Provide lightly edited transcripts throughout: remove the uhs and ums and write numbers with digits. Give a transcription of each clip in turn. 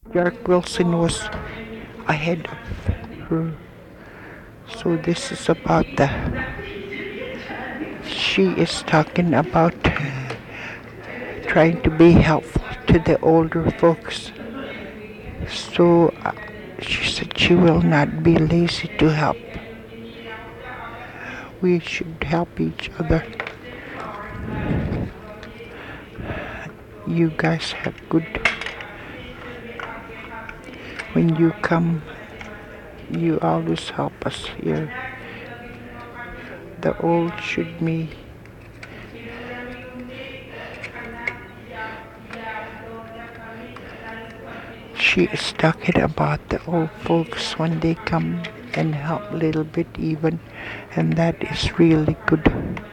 York Wilson was ahead of her. So this is about she is talking about trying to be helpful to the older folks. So she said she will not be lazy to help. We should help each other. You guys have good. When you come, you always help us here. The old should me. She is talking about the old folks when they come and help a little bit even, and that is really good.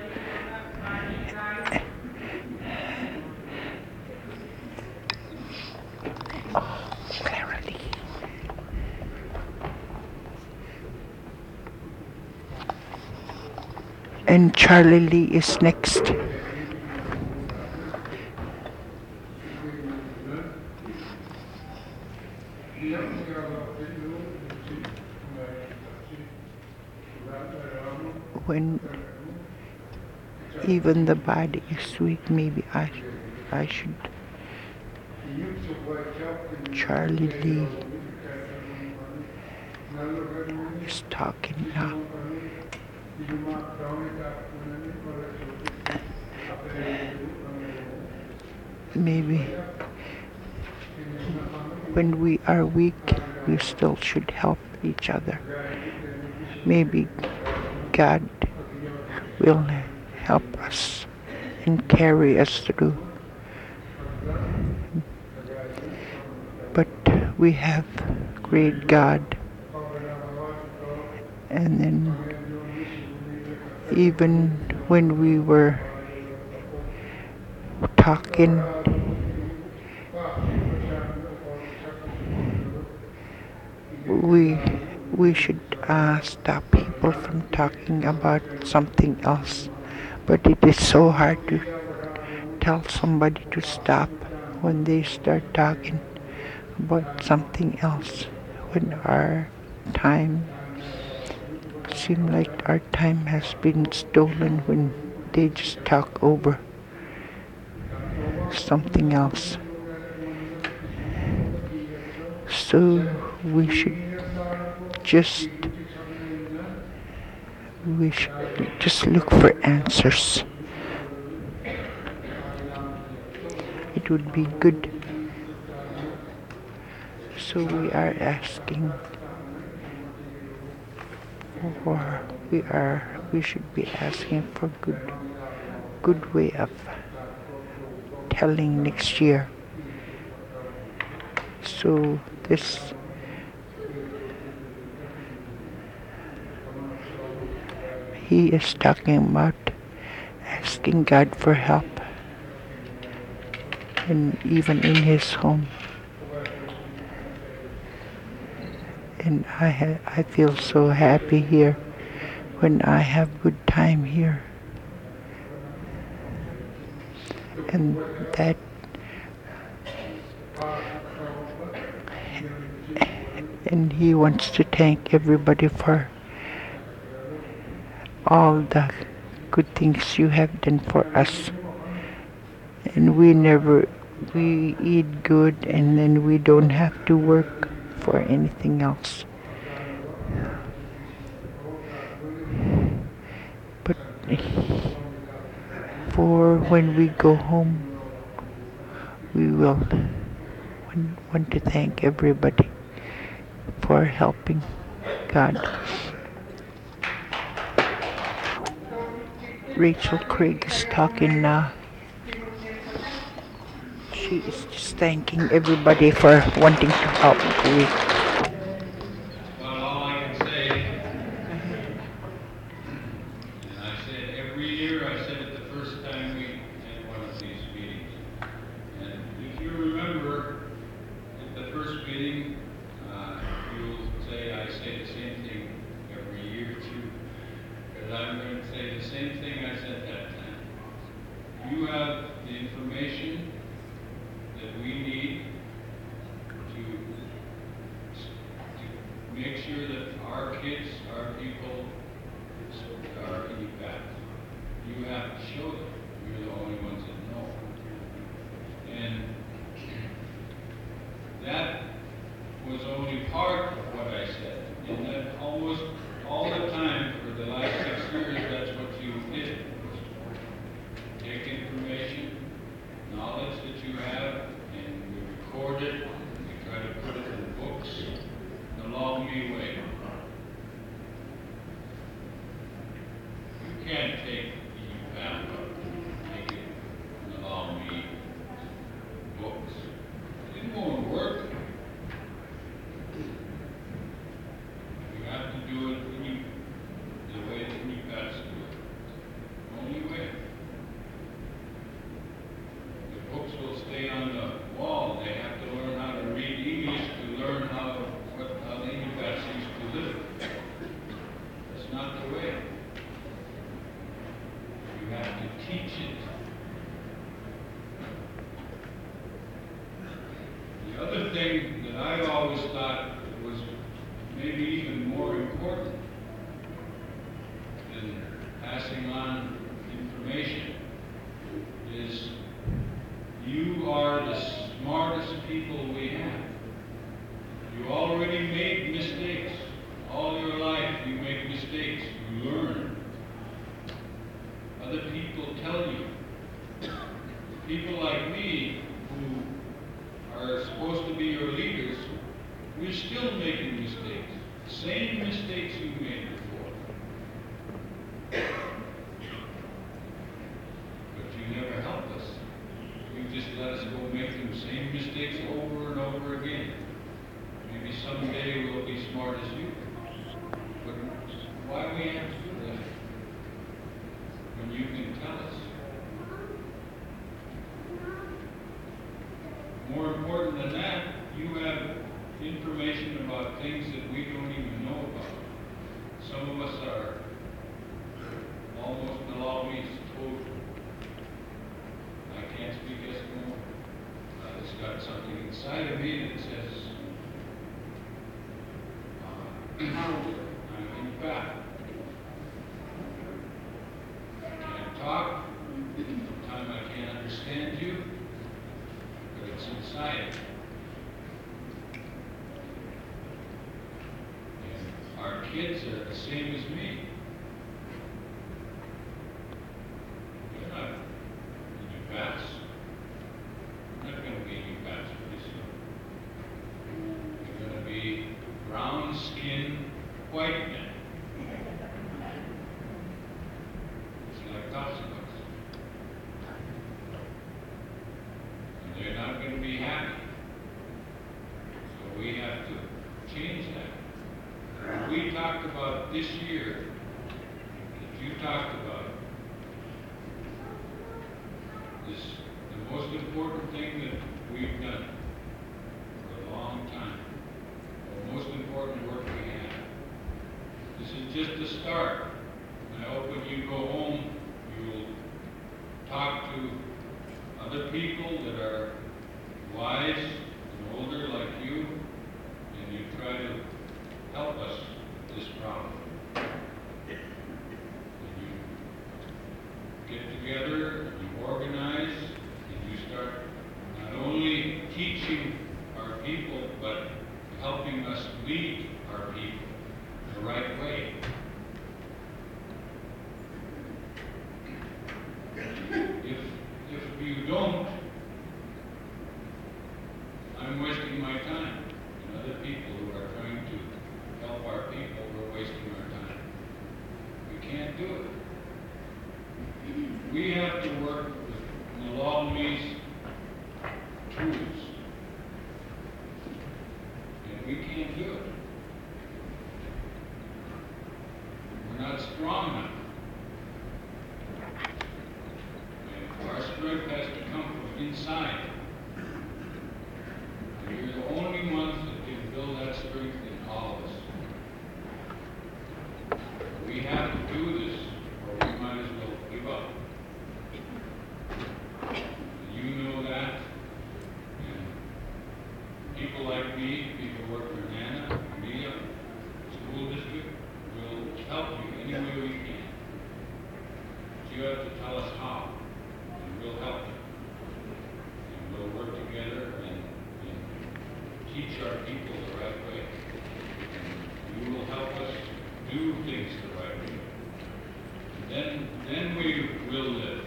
Clarity. And Charlie Lee is next. When even the body is weak, maybe I should. Charlie Lee is talking now. Maybe when we are weak, we still should help each other. Maybe God will help us and carry us through. But we have great God. And then even when we were talking, we we should stop people from talking about something else. But it is so hard to tell somebody to stop when they start talking about something else. When our time seems like our time has been stolen when they just talk over something else. So we should just we should just look for answers. It would be good. So we are asking for we should be asking for good way of telling next year. So this he is talking about asking God for help, and even in his home. And I feel so happy here when I have good time here. And that and he wants to thank everybody for all the good things you have done for us. And we eat good, and then we don't have to work for anything else. But for when we go home, we will want to thank everybody for helping God. Rachel Craig is talking now. She is just thanking everybody for wanting to help. Well, all I can say, and I said every year, I said it the first time we had one of these meetings. And if you remember, at the first meeting, you'll say I say the same thing every year too. Because I'm going to say the same thing I said that time. You have the information that we need to to show them. We're the only ones that know. And that was only part of what I said. And that almost all the time for the last 6 years, that's what you did. Take information, knowledge that you have, and we record it, and we try to put it in books, the long me way. You can't take Alpha, make it the long me books. It won't work. You have to do it the way that you guys do it. Only way. The books will stay on the wall. They have to learn how to read English to learn how the Inuits used to live. That's not the way. You have to teach it. The other thing that I always thought was maybe even more important than passing on information is you are the smartest people we have. You already made mistakes. All your life you make mistakes. You learn. Other people tell you. People like me who are supposed to be your leaders, we're still making mistakes. Same mistakes you made before. But you never help us. You just let us go make the same mistakes over and over again. Maybe someday we'll be smart as you. But why we have to do that? When you can tell us. More important than that, you have information about things that we don't even know about. Some of us are almost Malawi's total. I can't speak Eskimo. It's got something inside of me that says, I'm in back. I can't talk. Sometimes I can't understand you, but it's inside. And our kids are the same as me. They're not Inuits. They're not going to be Inuits pretty soon. They're going to be brown-skinned white men. It's like popsicles. And they're not going to be happy. So we have to change that. We talked about this year, that you talked about, is the most important thing that we've done for a long time. The most important work we have. This is just the start. I hope when you go home, you'll talk to other people that are wise and older like you, and you try to help us with this problem. And you get together, and you organize, and you start not only teaching our people, but helping us lead our people the right way. If you don't, I'm wasting my time. And other people who are trying to help our people, we're wasting our time. We can't do it. We have to work with Malawi's tools. And we can't do it. We're not strong enough. And our strength has to come from inside. And you're the only ones that can build that strength in all of us. We have to do this, or we might as well give up. And you know that. And people like me, people who work for Nana, Amelia, school district, will help you any way we can. you have to tell us how, and we'll help you. And we'll work together and teach our people the right way. And you will help us do things the right way. And then we will live.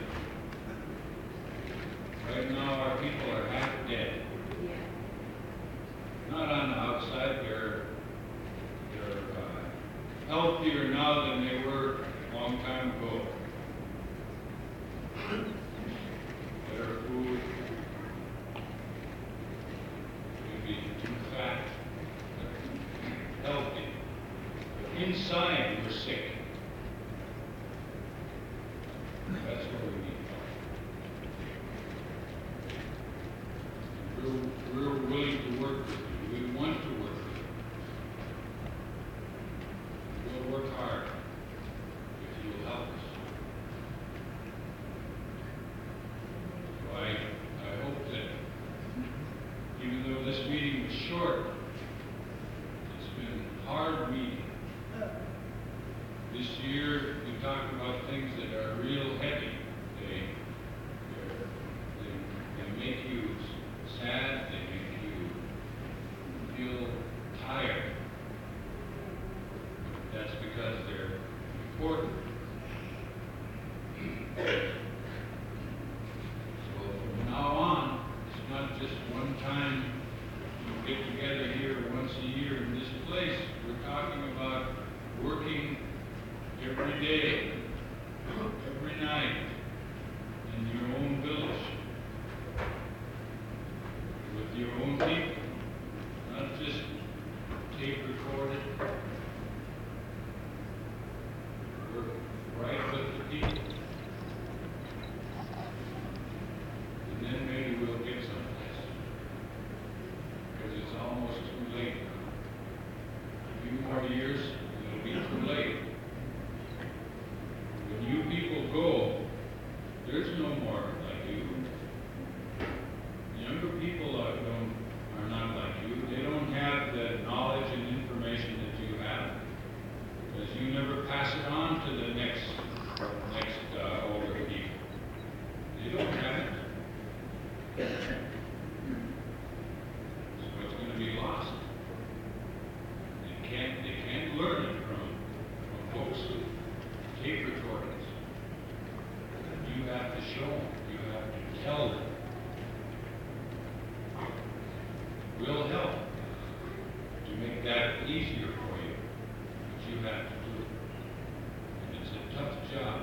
Right now our people are half dead. Not on the outside, they're healthier now than they were a long time ago. Better food, maybe too fat, but healthy. But inside we're sick. That's what we need. We're willing to work with you. We want to work with you. We'll work hard if you'll help us. So I hope that even though this meeting was short, it's been a hard meeting. This year we talked about things that are real heavy. They make you sad, they make you feel tired. That's because they're important. So from now on, it's not just one time you get together here once a year in this place. We're talking about working every day, every night, in your own village, with your own people, not just tape recorded. Work right with the people. And then maybe we'll get someplace. Because it's almost too late now. A few more years, it'll be too late. When you people go, there's no more like you. Younger people are not like you. They don't have the knowledge and information that you have, because you never pass it on to the next older people. They don't have it. So it's going to be lost. They can't learn it from folks with tape recordings. You have to show them. You have to tell them. We'll help to make that easier for you, but you have to do it. And it's a tough job.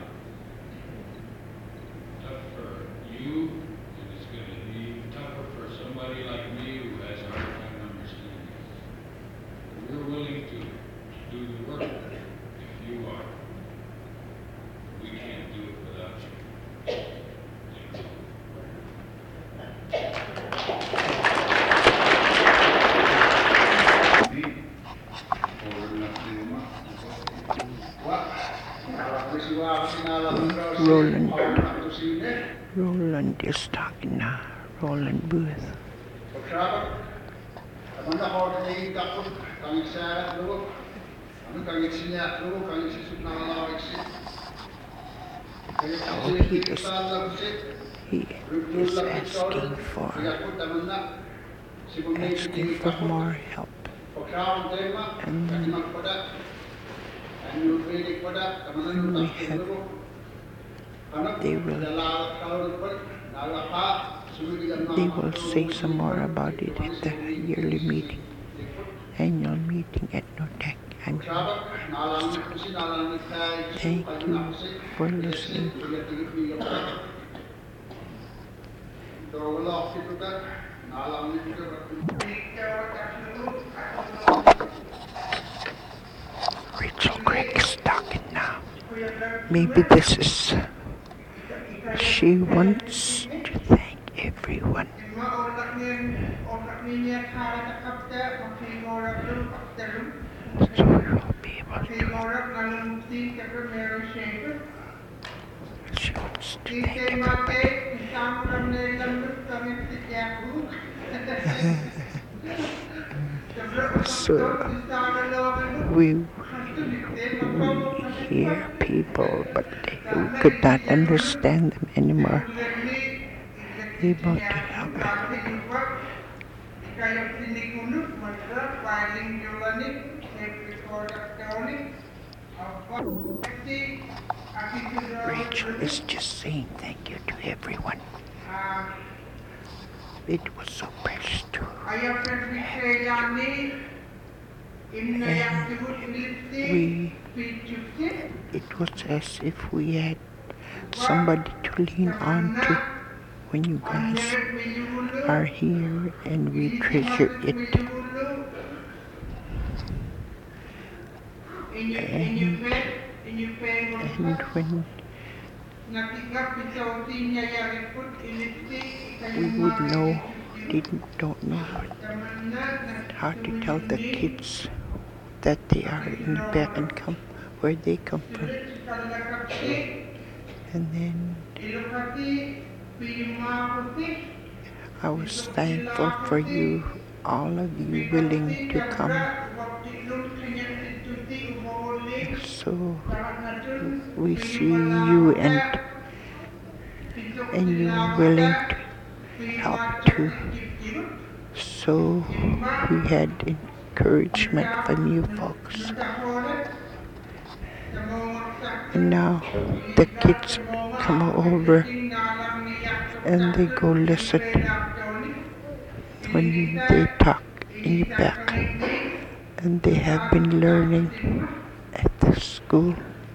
Tough for you, and it's going to be tougher for somebody like me who has a hard time understanding. We're willing to do the work if you are. We can't do it without you. Roland is talking now. Roland Booth. Oh, he is asking for more help. And they will say some more about it at the yearly meeting, annual meeting at Notec. And thank you for listening. Rachel Craig is talking now. Maybe this is... She wants to thank everyone. So we will be able to... She wants to thank everybody. So we hear people people, but we could not understand them anymore. Able to help everyone. Rachel is just saying thank you to everyone. It was so precious to her. And it was as if we had somebody to lean on to when you guys are here, and we treasure it. And when we don't know how to tell the kids that they are in the back and where they come from. And then I was thankful for you, all of you willing to come. So we see you and you willing to help too. So we had encouragement from you folks. And now the kids come over and they go listen when they talk in the back. And they have been learning at the school.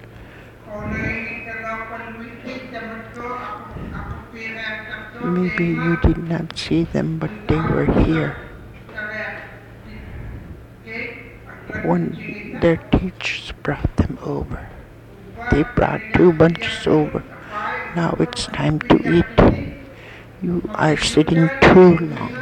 Maybe you did not see them, but they were here. When their teachers brought them over. They brought 2 bunches over. Now it's time to eat. You are sitting too long.